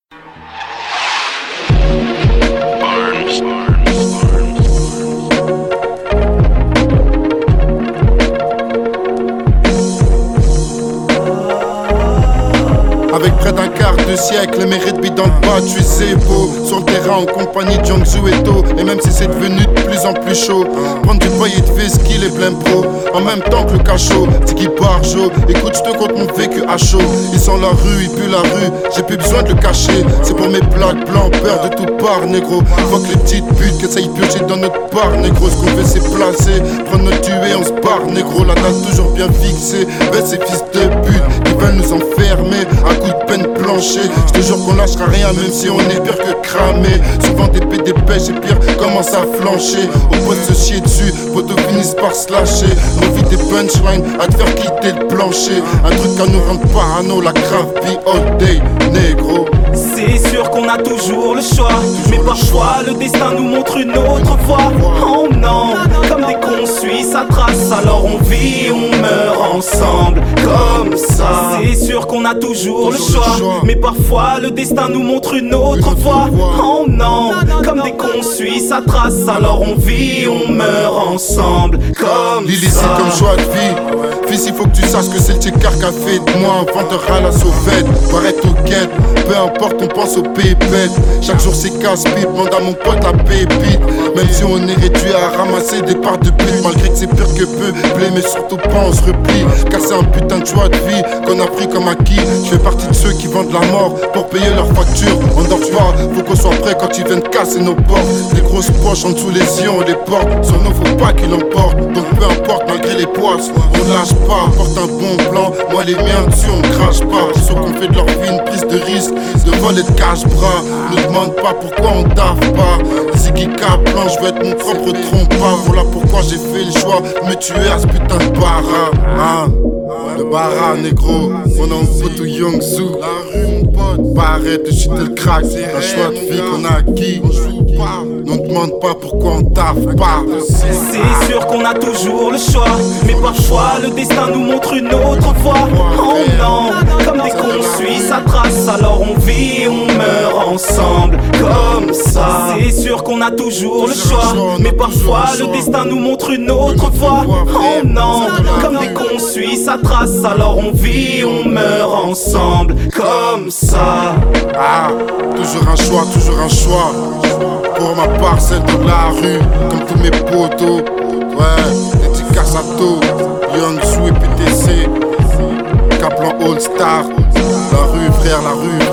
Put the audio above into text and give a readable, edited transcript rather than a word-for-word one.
Avec près d'un quart de siècle, mes rythmes dans le bas, tu es beau. Sur le terrain en compagnie de Jiangsu et To. Et même si c'est devenu de plus en plus chaud, prendre du paillet de whisky, les blêmes pro. En même temps que le cachot, Tiki Barjo. Écoute, je te compte mon vécu à chaud. Ils sont la rue, ils puent la rue. J'ai plus besoin de le cacher. C'est pour mes plaques blancs, peur de tout part, négro. Faut que les petites putes qu'essayent piocher dans notre part, négro. Ce qu'on fait, c'est placer. Prendre notre tuer, on se barre, négro. La date toujours bien fixée. Bête, ces fils de pute qui veulent nous enfermer. À coup de peine plancher, je te jure qu'on lâchera rien même si on est pire que cramé. Souvent des pêches et pire commence à flancher. Au point de se chier dessus, poteaux finissent par se lâcher. On vit des punchlines à te faire quitter le plancher. Un truc à nous rendre parano, la grave vie all day, négro. C'est sûr qu'on a toujours le choix, mais parfois le destin nous montre une autre voie. Oh non, comme des cons suit sa trace, alors on vit, on meurt ensemble, comme ça. C'est sûr qu'on a toujours le choix, mais parfois le destin nous montre une autre voie. Oh non, comme des cons suit sa trace, alors on vit, on meurt ensemble, comme L'illicite ça. comme choix de vie. Fils, il faut que tu saches que c'est le tchécard qui a fait de moi un vendeur à la sauvette. Barrette au quête, peu importe, on pense aux pépettes. Chaque jour c'est casse-pipe, demande à mon pote la pépite. Même si on est réduit à ramasser des parts de pute, malgré que c'est pire que peu, mais surtout pas on se replie. Car c'est un putain de choix de vie qu'on a pris comme acquis. Je fais partie de ceux qui vendent la mort pour payer leurs factures. On dort pas, faut qu'on soit prêt quand ils viennent casser nos portes. Des grosses poches en dessous les yeux, on les porte. Sur nous faut pas qu'ils l'emportent. Donc peu importe, malgré les poisses, on lâche pas. Porte un bon plan, moi les miens dessus on crache pas. Ceux qu'on fait de leur vie une prise de risque, de vol et de cache-bras. Ne demande pas pourquoi on taffe pas. Ziggy Kaplan, je veux être mon propre trompe-pas. Voilà pourquoi j'ai fait le choix de me tuer à ce putain de bara, hein. Le bara, négro, mon nom pote Youngsu. La rue, mon pote, pas arrête de chuter le crack. C'est un choix de vie qu'on a acquis. On ne demande pas pourquoi on taffe pas. C'est sûr qu'on a toujours le choix, mais parfois le destin nous montre une autre voie. Oh non, comme des cons suit sa trace, alors on vit, on meurt ensemble, comme ça. C'est sûr qu'on a toujours le choix, mais parfois le destin nous montre une autre voie. Oh non, comme des cons suit sa trace, alors on vit, on meurt ensemble, comme ça. Ah, toujours un choix, toujours un choix. Pour ma part, celle de la rue, comme tous mes potos. Ouais, les petits Cassato, Youngsu et PTC, Kaplan All Star. La rue, frère, la rue.